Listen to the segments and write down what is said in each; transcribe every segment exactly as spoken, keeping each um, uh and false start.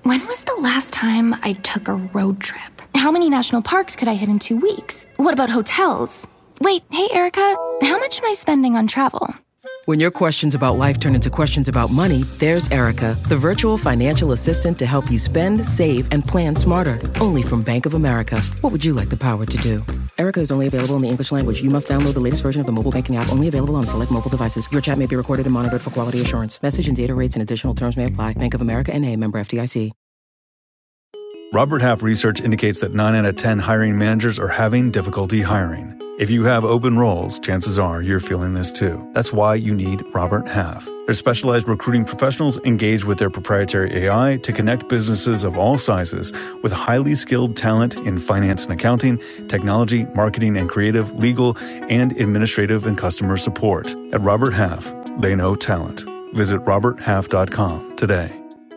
When was the last time I took a road trip? How many national parks could I hit in two weeks? What about hotels? Wait, hey, Erica, how much am I spending on travel? When your questions about life turn into questions about money, there's Erica, the virtual financial assistant to help you spend, save, and plan smarter. Only from Bank of America. What would you like the power to do? Erica is only available in the English language. You must download the latest version of the mobile banking app, only available on select mobile devices. Your chat may be recorded and monitored for quality assurance. Message and data rates and additional terms may apply. Bank of America N A, member F D I C. Robert Half research indicates that nine out of ten hiring managers are having difficulty hiring. If you have open roles, chances are you're feeling this too. That's why you need Robert Half. Their specialized recruiting professionals engage with their proprietary A I to connect businesses of all sizes with highly skilled talent in finance and accounting, technology, marketing and creative, legal, and administrative and customer support. At Robert Half, they know talent. Visit robert half dot com today.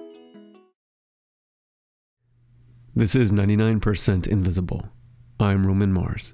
This is ninety-nine percent Invisible. I'm Roman Mars.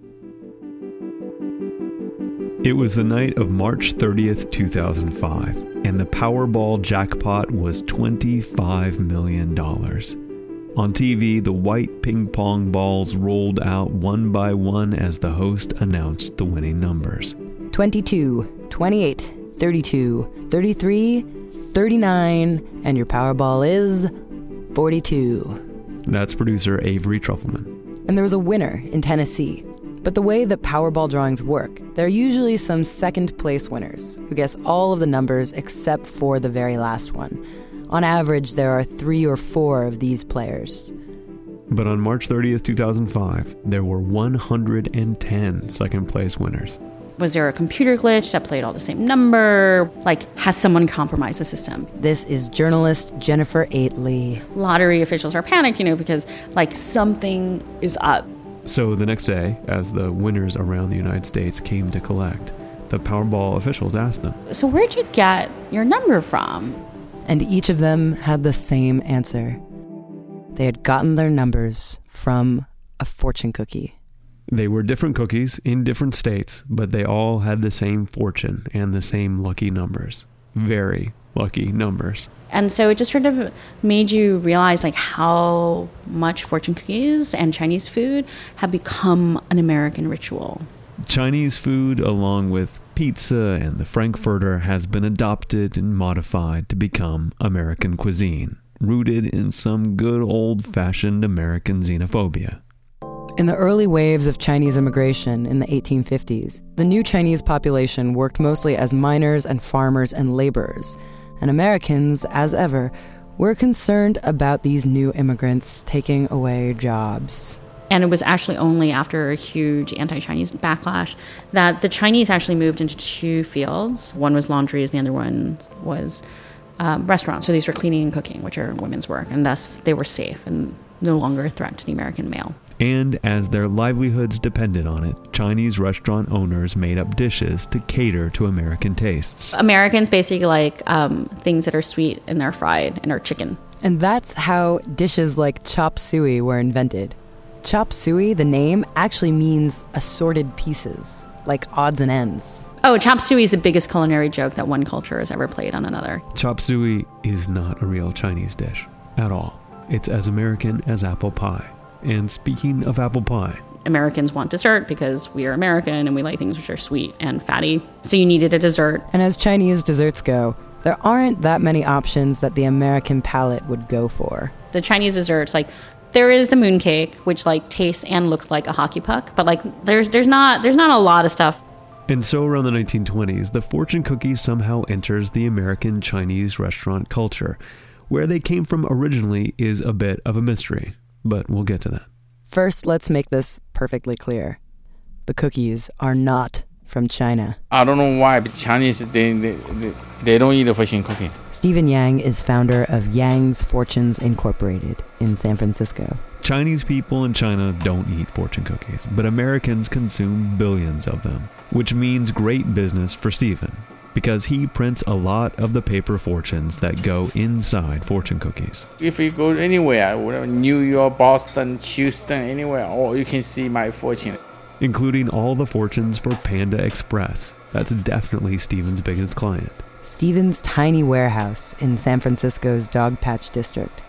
It was the night of March thirtieth, two thousand five, and the Powerball jackpot was twenty-five million dollars. On T V, the white ping pong balls rolled out one by one as the host announced the winning numbers. twenty-two, twenty-eight, thirty-two, thirty-three, thirty-nine, and your Powerball is forty-two. That's producer Avery Trufelman. And there was a winner in Tennessee. But the way that Powerball drawings work, there are usually some second-place winners who guess all of the numbers except for the very last one. On average, there are three or four of these players. But on March thirtieth, two thousand five, there were one hundred ten second-place winners. Was there a computer glitch that played all the same number? Like, has someone compromised the system? This is journalist Jennifer Aitley. Lottery officials are panicked, you know, because, like, something is up. So the next day, as the winners around the United States came to collect, the Powerball officials asked them, "So where'd you get your number from?" And each of them had the same answer. They had gotten their numbers from a fortune cookie. They were different cookies in different states, but they all had the same fortune and the same lucky numbers. Very lucky numbers. And so it just sort of made you realize like how much fortune cookies and Chinese food have become an American ritual. Chinese food, along with pizza and the Frankfurter, has been adopted and modified to become American cuisine, rooted in some good old-fashioned American xenophobia. In the early waves of Chinese immigration in the eighteen fifties, the new Chinese population worked mostly as miners and farmers and laborers, and Americans, as ever, were concerned about these new immigrants taking away jobs. And it was actually only after a huge anti-Chinese backlash that the Chinese actually moved into two fields. One was laundries, the other one was um, restaurants. So these were cleaning and cooking, which are women's work, and thus they were safe and no longer a threat to the American male. And as their livelihoods depended on it, Chinese restaurant owners made up dishes to cater to American tastes. Americans basically like um, things that are sweet and are fried and are chicken. And that's how dishes like chop suey were invented. Chop suey, the name, actually means assorted pieces, like odds and ends. Oh, chop suey is the biggest culinary joke that one culture has ever played on another. Chop suey is not a real Chinese dish at all. It's as American as apple pie. And speaking of apple pie, Americans want dessert because we are American and we like things which are sweet and fatty. So you needed a dessert. And as Chinese desserts go, there aren't that many options that the American palate would go for. The Chinese desserts, like, there is the mooncake, which like tastes and looks like a hockey puck, but like there's there's not there's not a lot of stuff. And so around the nineteen twenties, the fortune cookie somehow enters the American Chinese restaurant culture. Where they came from originally is a bit of a mystery. But we'll get to that. First, let's make this perfectly clear. The cookies are not from China. I don't know why, but Chinese, they, they, they, they don't eat a fortune cookie. Stephen Yang is founder of Yang's Fortunes Incorporated in San Francisco. Chinese people in China don't eat fortune cookies, but Americans consume billions of them, which means great business for Stephen, because he prints a lot of the paper fortunes that go inside fortune cookies. If you go anywhere, whatever, New York, Boston, Houston, anywhere, oh, you can see my fortune. Including all the fortunes for Panda Express. That's definitely Stephen's biggest client. Stephen's tiny warehouse in San Francisco's Dogpatch District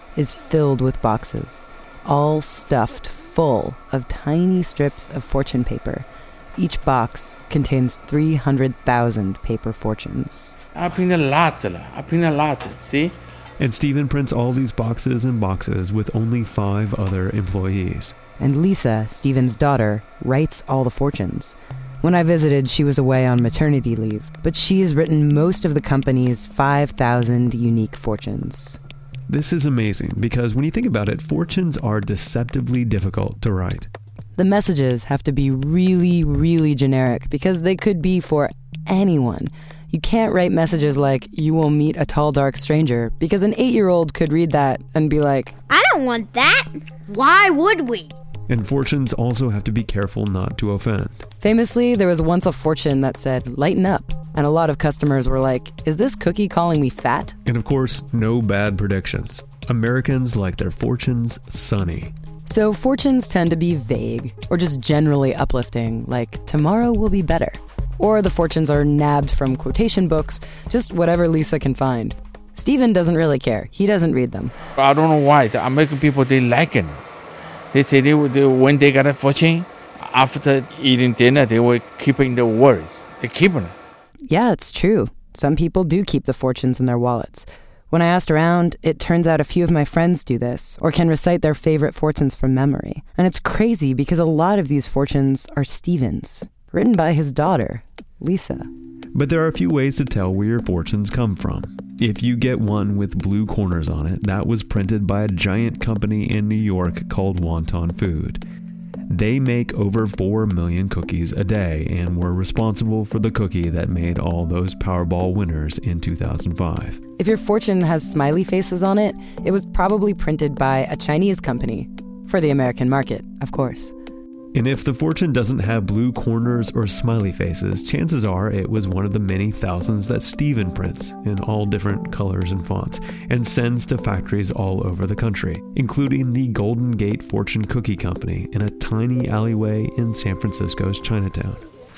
is filled with boxes, all stuffed full of tiny strips of fortune paper. Each box contains three hundred thousand paper fortunes. I print lots, I print lots, see? And Stephen prints all these boxes and boxes with only five other employees. And Lisa, Stephen's daughter, writes all the fortunes. When I visited, she was away on maternity leave, but she has written most of the company's five thousand unique fortunes. This is amazing because when you think about it, fortunes are deceptively difficult to write. The messages have to be really, really generic because they could be for anyone. You can't write messages like, "You will meet a tall, dark stranger," because an eight-year-old could read that and be like, "I don't want that. Why would we?" And fortunes also have to be careful not to offend. Famously, there was once a fortune that said, "Lighten up." And a lot of customers were like, "Is this cookie calling me fat?" And of course, no bad predictions. Americans like their fortunes sunny. So fortunes tend to be vague, or just generally uplifting, like, "Tomorrow will be better." Or the fortunes are nabbed from quotation books, just whatever Lisa can find. Stephen doesn't really care. He doesn't read them. I don't know why. The American people, they like it. They say they, they when they got a fortune, after eating dinner, they were keeping the words. They keep it. Yeah, it's true. Some people do keep the fortunes in their wallets. When I asked around, it turns out a few of my friends do this, or can recite their favorite fortunes from memory. And it's crazy because a lot of these fortunes are Stephen's, written by his daughter, Lisa. But there are a few ways to tell where your fortunes come from. If you get one with blue corners on it, that was printed by a giant company in New York called Wonton Food. They make over four million cookies a day and were responsible for the cookie that made all those Powerball winners in two thousand five. If your fortune has smiley faces on it, it was probably printed by a Chinese company. For the American market, of course. And if the fortune doesn't have blue corners or smiley faces, chances are it was one of the many thousands that Stephen prints in all different colors and fonts and sends to factories all over the country, including the Golden Gate Fortune Cookie Company in a tiny alleyway in San Francisco's Chinatown.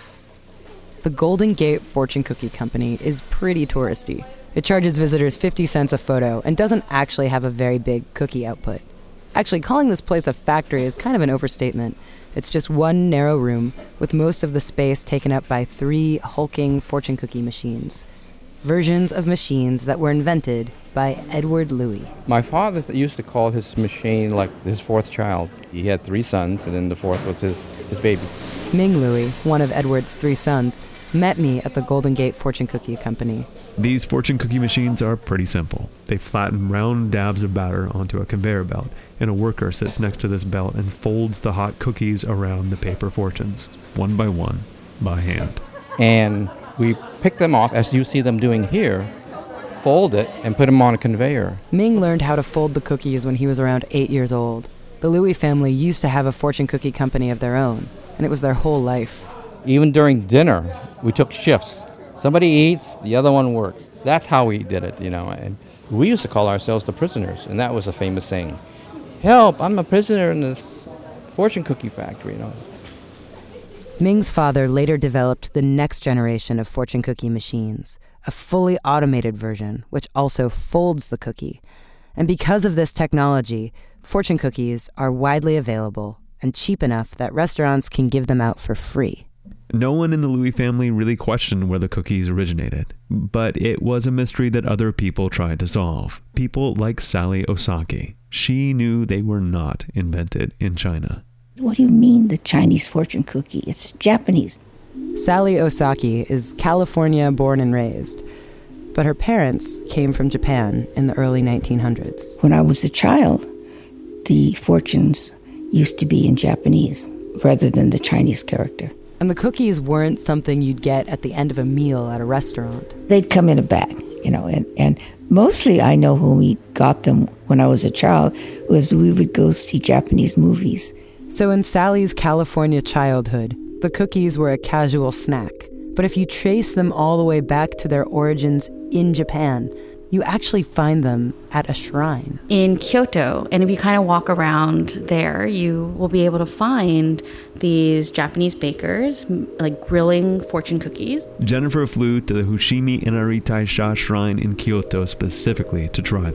The Golden Gate Fortune Cookie Company is pretty touristy. It charges visitors fifty cents a photo and doesn't actually have a very big cookie output. Actually, calling this place a factory is kind of an overstatement. It's just one narrow room with most of the space taken up by three hulking fortune cookie machines. Versions of machines that were invented by Edward Louis. My father used to call his machine like his fourth child. He had three sons, and then the fourth was his, his baby. Ming Louis, one of Edward's three sons, met me at the Golden Gate Fortune Cookie Company. These fortune cookie machines are pretty simple. They flatten round dabs of batter onto a conveyor belt, and a worker sits next to this belt and folds the hot cookies around the paper fortunes, one by one, by hand. And we pick them off, as you see them doing here, fold it, and put them on a conveyor. Ming learned how to fold the cookies when he was around eight years old. The Louis family used to have a fortune cookie company of their own, and it was their whole life. Even during dinner, we took shifts. Somebody eats, the other one works. That's how we did it, you know. And we used to call ourselves the prisoners, and that was a famous saying. Help, I'm a prisoner in this fortune cookie factory, you know. Ming's father later developed the next generation of fortune cookie machines, a fully automated version, which also folds the cookie. And because of this technology, fortune cookies are widely available and cheap enough that restaurants can give them out for free. No one in the Louis family really questioned where the cookies originated, but it was a mystery that other people tried to solve. People like Sally Osaki. She knew they were not invented in China. What do you mean, the Chinese fortune cookie? It's Japanese. Sally Osaki is California born and raised, but her parents came from Japan in the early nineteen hundreds. When I was a child, the fortunes used to be in Japanese rather than the Chinese character. And the cookies weren't something you'd get at the end of a meal at a restaurant. They'd come in a bag, you know, and, and mostly I know when we got them when I was a child was we would go see Japanese movies. So in Sally's California childhood, the cookies were a casual snack. But if you trace them all the way back to their origins in Japan, you actually find them at a shrine. In Kyoto, and if you kind of walk around there, you will be able to find these Japanese bakers like grilling fortune cookies. Jennifer flew to the Fushimi Inari Taisha shrine in Kyoto specifically to try them.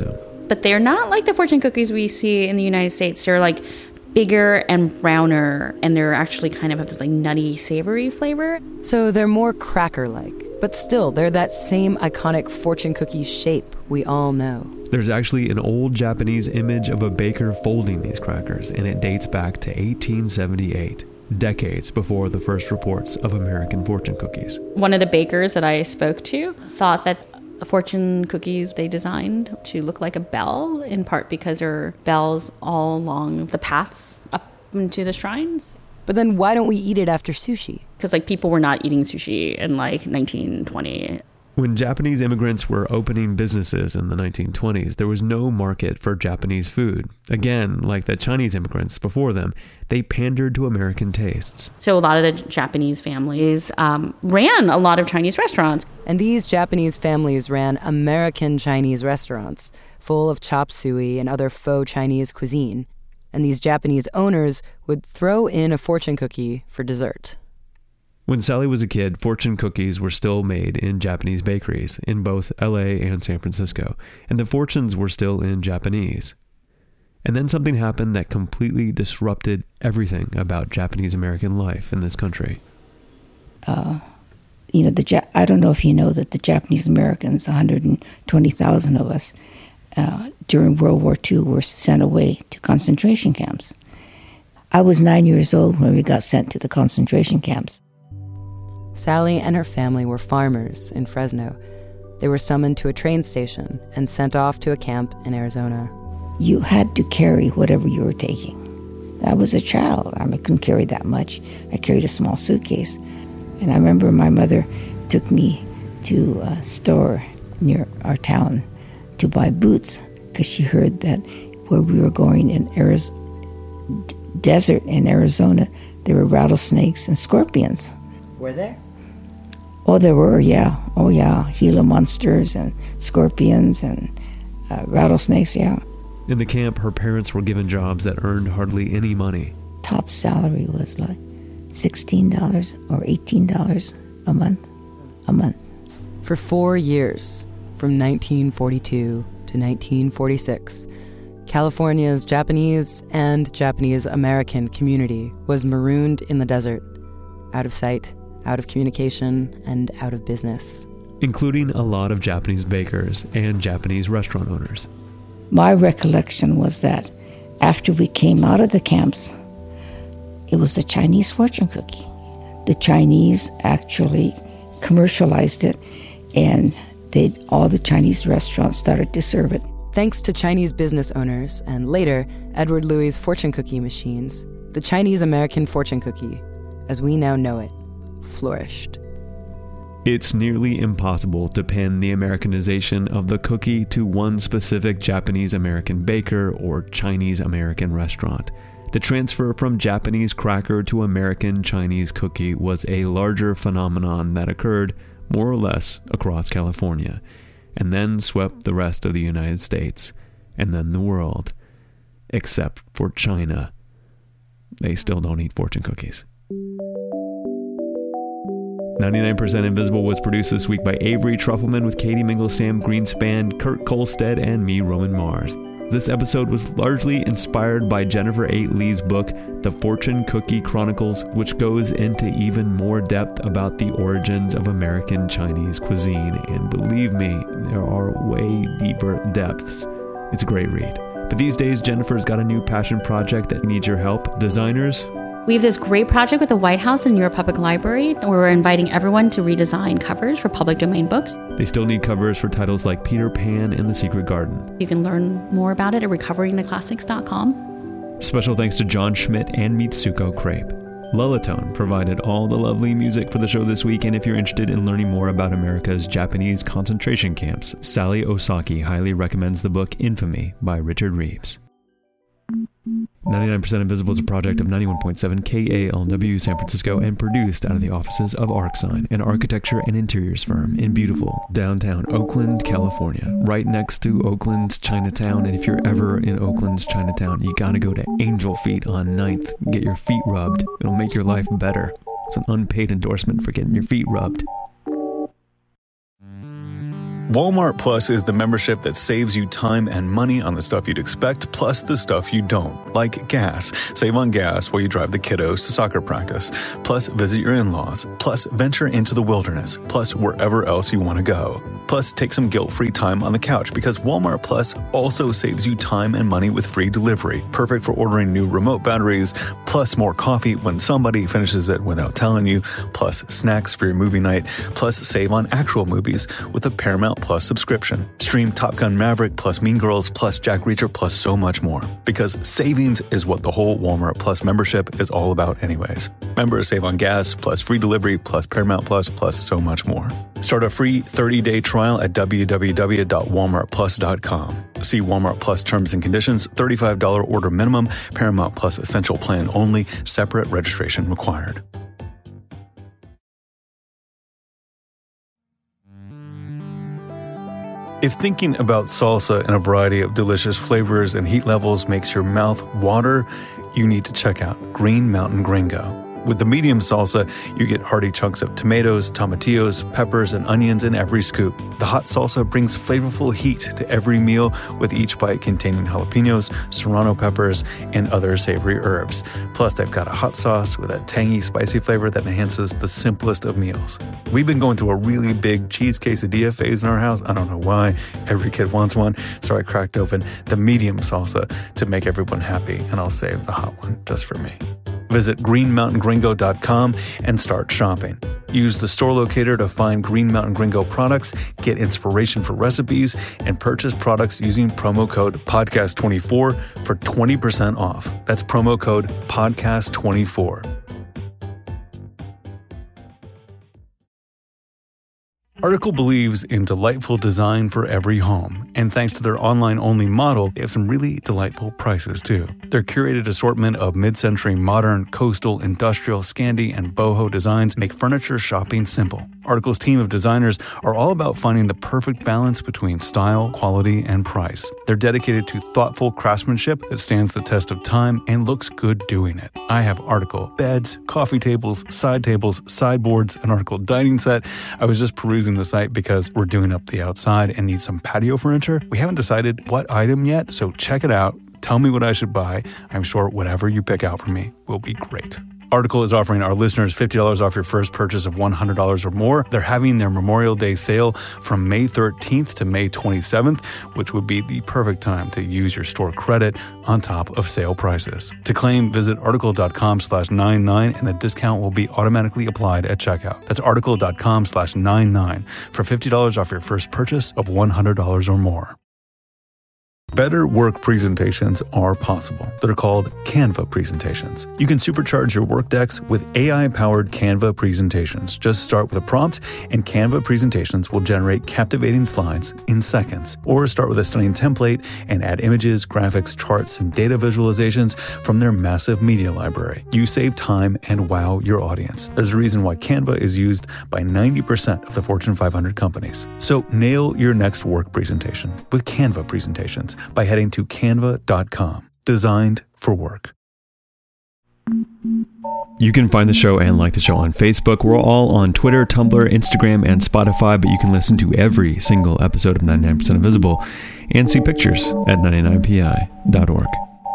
but they're not like the fortune cookies we see in the United States. They're like bigger and browner, and they're actually kind of have this like nutty, savory flavor. So they're more cracker-like, but still, they're that same iconic fortune cookie shape we all know. There's actually an old Japanese image of a baker folding these crackers, and it dates back to eighteen seventy-eight, decades before the first reports of American fortune cookies. One of the bakers that I spoke to thought that the fortune cookies they designed to look like a bell, in part because there are bells all along the paths up into the shrines. But then why don't we eat it after sushi? Because like people were not eating sushi in like nineteen twenty. When Japanese immigrants were opening businesses in the nineteen twenties, there was no market for Japanese food. Again, like the Chinese immigrants before them, they pandered to American tastes. So a lot of the Japanese families um, ran a lot of Chinese restaurants. And these Japanese families ran American Chinese restaurants, full of chop suey and other faux Chinese cuisine. And these Japanese owners would throw in a fortune cookie for dessert. When Sally was a kid, fortune cookies were still made in Japanese bakeries in both L A and San Francisco, and the fortunes were still in Japanese. And then something happened that completely disrupted everything about Japanese American life in this country. Uh, you know, the ja- I don't know if you know that the Japanese Americans, one hundred twenty thousand of us, uh, during World War Two were sent away to concentration camps. I was nine years old when we got sent to the concentration camps. Sally and her family were farmers in Fresno. They were summoned to a train station and sent off to a camp in Arizona. You had to carry whatever you were taking. I was a child. I couldn't carry that much. I carried a small suitcase. And I remember my mother took me to a store near our town to buy boots because she heard that where we were going in Ariz- d- desert in Arizona, there were rattlesnakes and scorpions. Were there? Oh, there were, yeah. Oh, yeah. Gila monsters and scorpions and uh, rattlesnakes, yeah. In the camp, her parents were given jobs that earned hardly any money. Top salary was like sixteen dollars or eighteen dollars a month. A month. For four years, from nineteen forty-two to nineteen forty-six, California's Japanese and Japanese American community was marooned in the desert, out of sight, out of communication, and out of business. Including a lot of Japanese bakers and Japanese restaurant owners. My recollection was that after we came out of the camps, it was the Chinese fortune cookie. The Chinese actually commercialized it, and they all the Chinese restaurants started to serve it. Thanks to Chinese business owners and later Edward Louie's fortune cookie machines, the Chinese American fortune cookie, as we now know it, flourished. It's nearly impossible to pin the Americanization of the cookie to one specific Japanese American baker or Chinese American restaurant. The transfer from Japanese cracker to American Chinese cookie was a larger phenomenon that occurred more or less across California, and then swept the rest of the United States, and then the world. Except for China. They still don't eat fortune cookies. ninety-nine percent Invisible was produced this week by Avery Trufelman with Katie Mingle, Sam Greenspan, Kurt Kolstad, and me, Roman Mars. This episode was largely inspired by Jennifer A. Lee's book, The Fortune Cookie Chronicles, which goes into even more depth about the origins of American Chinese cuisine. And believe me, there are way deeper depths. It's a great read. But these days, Jennifer's got a new passion project that needs your help. Designers, We have this great project with the White House and New York Public Library where we're inviting everyone to redesign covers for public domain books. they still need covers for titles like Peter Pan and The Secret Garden. You can learn more about it at recovering the classics dot com. Special thanks to John Schmidt and Mitsuko Crepe. Lullatone provided all the lovely music for the show this week, and if you're interested in learning more about America's Japanese concentration camps, Sally Osaki highly recommends the book Infamy by Richard Reeves. ninety-nine percent Invisible is a project of ninety-one point seven K A L W San Francisco and produced out of the offices of ArcSign, an architecture and interiors firm in beautiful downtown Oakland, California, right next to Oakland's Chinatown. And if you're ever in Oakland's Chinatown, you gotta go to Angel Feet on ninth. Get your feet rubbed. It'll make your life better. It's an unpaid endorsement for getting your feet rubbed. Walmart Plus is the membership that saves you time and money on the stuff you'd expect, plus the stuff you don't, like gas. Save on gas while you drive the kiddos to soccer practice, plus visit your in-laws, plus venture into the wilderness, plus wherever else you want to go. Plus, take some guilt-free time on the couch because Walmart Plus also saves you time and money with free delivery, perfect for ordering new remote batteries, plus more coffee when somebody finishes it without telling you, plus snacks for your movie night, plus save on actual movies with a Paramount Plus subscription. Stream Top Gun Maverick, plus Mean Girls, plus Jack Reacher, plus so much more. Because savings is what the whole Walmart Plus membership is all about anyways. Members save on gas, plus free delivery, plus Paramount Plus, plus so much more. Start a free thirty-day trial at w w w dot walmart plus dot com. See Walmart Plus terms and conditions, thirty-five dollars order minimum, Paramount Plus Essential Plan only, separate registration required. If thinking about salsa in a variety of delicious flavors and heat levels makes your mouth water, you need to check out Green Mountain Gringo. With the medium salsa, you get hearty chunks of tomatoes, tomatillos, peppers, and onions in every scoop. The hot salsa brings flavorful heat to every meal, with each bite containing jalapenos, serrano peppers, and other savory herbs. Plus, they've got a hot sauce with a tangy, spicy flavor that enhances the simplest of meals. We've been going through a really big cheese quesadilla phase in our house. I don't know why. Every kid wants one, so I cracked open the medium salsa to make everyone happy, and I'll save the hot one just for me. Visit green mountain gringo dot com and start shopping. Use the store locator to find Green Mountain Gringo products, get inspiration for recipes, and purchase products using promo code podcast twenty-four for twenty percent off. That's promo code podcast twenty-four. Article believes in delightful design for every home, and thanks to their online-only model, they have some really delightful prices too. Their curated assortment of mid-century modern, coastal, industrial, Scandi, and boho designs make furniture shopping simple. Article's team of designers are all about finding the perfect balance between style, quality, and price. They're dedicated to thoughtful craftsmanship that stands the test of time and looks good doing it. I have Article beds, coffee tables, side tables, sideboards, an Article dining set. I was just perusing the site because we're doing up the outside and need some patio furniture. We haven't decided what item yet, so check it out. Tell me what I should buy. I'm sure whatever you pick out for me will be great. Article is offering our listeners fifty dollars off your first purchase of one hundred dollars or more. They're having their Memorial Day sale from May thirteenth to May twenty-seventh, which would be the perfect time to use your store credit on top of sale prices. To claim, visit article.com slash 99 and the discount will be automatically applied at checkout. That's article.com slash 99 for fifty dollars off your first purchase of one hundred dollars or more. Better work presentations are possible. They're called Canva presentations. You can supercharge your work decks with A I-powered Canva presentations. Just start with a prompt, and Canva presentations will generate captivating slides in seconds. Or start with a stunning template and add images, graphics, charts, and data visualizations from their massive media library. You save time and wow your audience. There's a reason why Canva is used by ninety percent of the Fortune five hundred companies. So nail your next work presentation with Canva presentations by heading to canva dot com. Designed for work. You can find the show and like the show on Facebook. We're all on Twitter, Tumblr, Instagram, and Spotify, but you can listen to every single episode of ninety-nine percent Invisible and see pictures at ninety-nine p i dot org.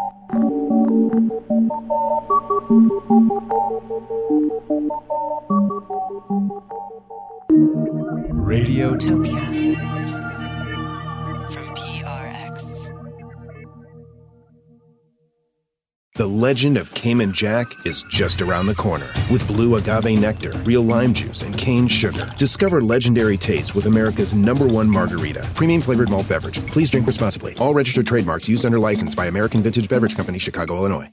Radiotopia from P R X. The legend of Cayman Jack is just around the corner. With blue agave nectar, real lime juice, and cane sugar. Discover legendary taste with America's number one margarita. Premium flavored malt beverage. Please drink responsibly. All registered trademarks used under license by American Vintage Beverage Company, Chicago, Illinois.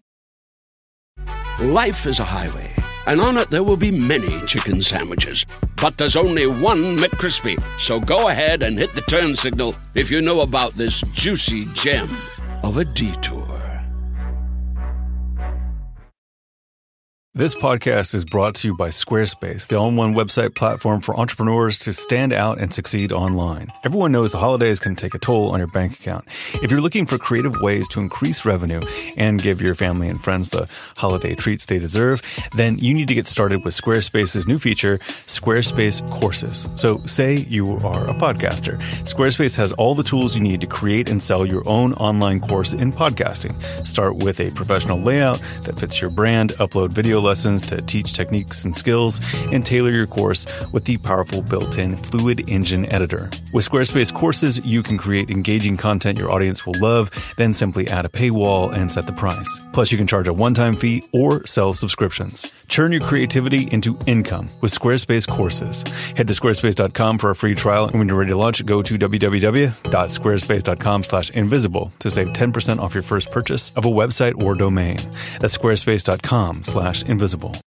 Life is a highway, and on it there will be many chicken sandwiches. But there's only one McCrispy. So go ahead and hit the turn signal if you know about this juicy gem of a detour. This podcast is brought to you by Squarespace, the all-in-one website platform for entrepreneurs to stand out and succeed online. Everyone knows the holidays can take a toll on your bank account. If you're looking for creative ways to increase revenue and give your family and friends the holiday treats they deserve, then you need to get started with Squarespace's new feature, Squarespace Courses. So say you are a podcaster. Squarespace has all the tools you need to create and sell your own online course in podcasting. Start with a professional layout that fits your brand, upload video lessons to teach techniques and skills, and tailor your course with the powerful built-in Fluid Engine editor. With Squarespace Courses, you can create engaging content your audience will love, then simply add a paywall and set the price. Plus, you can charge a one-time fee or sell subscriptions. Turn your creativity into income with Squarespace Courses. Head to squarespace dot com for a free trial, and when you're ready to launch, go to w w w dot squarespace dot com slash invisible to save ten percent off your first purchase of a website or domain. That's squarespace dot com slash invisible.